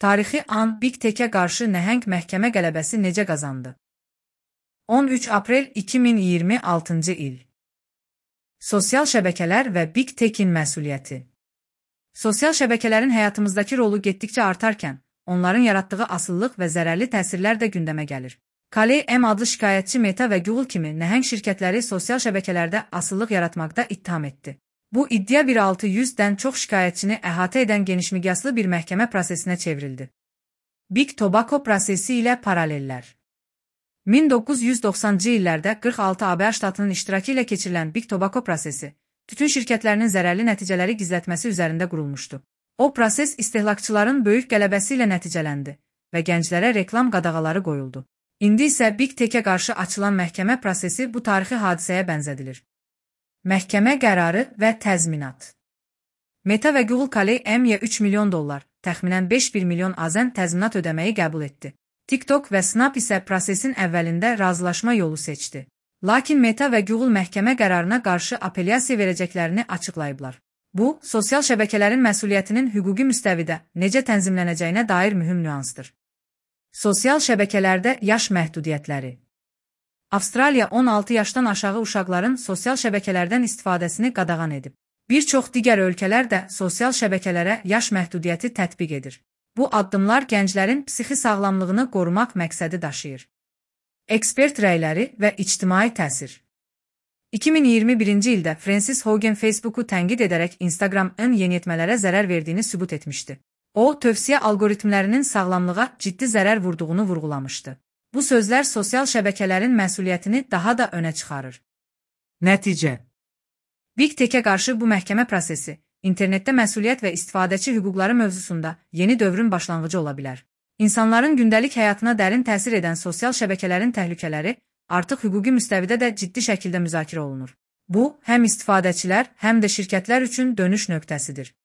Tarixi an Big Tech'e qarşı nəhəng məhkəmə qələbəsi necə qazandı? 13 aprel 2026-cı il. Sosial şəbəkələr və Big Tech'in məsuliyyəti. Sosial şəbəkələrin həyatımızdakı rolu getdikcə artarkən, onların yaratdığı asıllıq və zərərli təsirlər də gündəmə gəlir. Kale M adlı şikayətçi Meta və Google kimi nəhəng şirkətləri sosial şəbəkələrdə asıllıq yaratmaqda ittiham etdi. Bu iddia 1600-dən çox şikayətçini əhatə edən genişmiqyaslı bir məhkəmə prosesinə çevrildi. Big Tobacco prosesi ilə paralellər. 1990-cı illərdə 46 ABŞ ştatının iştirakı ilə keçirilən Big Tobacco prosesi, tütün şirkətlərinin zərərli nəticələri gizlətməsi üzərində qurulmuşdu. O proses istehlakçıların böyük qələbəsi ilə nəticələndi və gənclərə reklam qadağaları qoyuldu. İndi isə Big Tech'e qarşı açılan məhkəmə prosesi bu tarixi hadisəyə bənzədilir. Məhkəmə qərarı və təzminat. Meta və Google Kale M-yə $3 milyon, təxminən 5,1 milyon AZN təzminat ödəməyi qəbul etdi. TikTok və Snap isə prosesin əvvəlində razılaşma yolu seçdi. Lakin Meta və Google məhkəmə qərarına qarşı apellyasiya verəcəklərini açıqlayıblar. Bu, sosial şəbəkələrin məsuliyyətinin hüquqi müstəvidə necə tənzimlənəcəyinə dair mühüm nüansdır. Sosial şəbəkələrdə yaş məhdudiyyətləri. Avstraliya 16 yaşdan aşağı uşaqların sosial şəbəkələrdən istifadəsini qadağan edib. Bir çox digər ölkələr də sosial şəbəkələrə yaş məhdudiyyəti tətbiq edir. Bu addımlar gənclərin psixi sağlamlığını qorumaq məqsədi daşıyır. Ekspert rəyləri və ictimai təsir. 2021-ci ildə Frances Haugen Facebook'u tənqid edərək Instagram'ın yeniyetmələrə zərər verdiyini sübut etmişdi. O, tövsiyə algoritmlərinin sağlamlığa ciddi zərər vurduğunu vurğulamışdı. Bu sözlər sosial şəbəkələrin məsuliyyətini daha da önə çıxarır. Nəticə. Big Tech'e qarşı bu məhkəmə prosesi, internetdə məsuliyyət və istifadəçi hüquqları mövzusunda yeni dövrün başlanğıcı ola bilər. İnsanların gündəlik həyatına dərin təsir edən sosial şəbəkələrin təhlükələri artıq hüquqi müstəvidə də ciddi şəkildə müzakirə olunur. Bu, həm istifadəçilər, həm də şirkətlər üçün dönüş nöqtəsidir.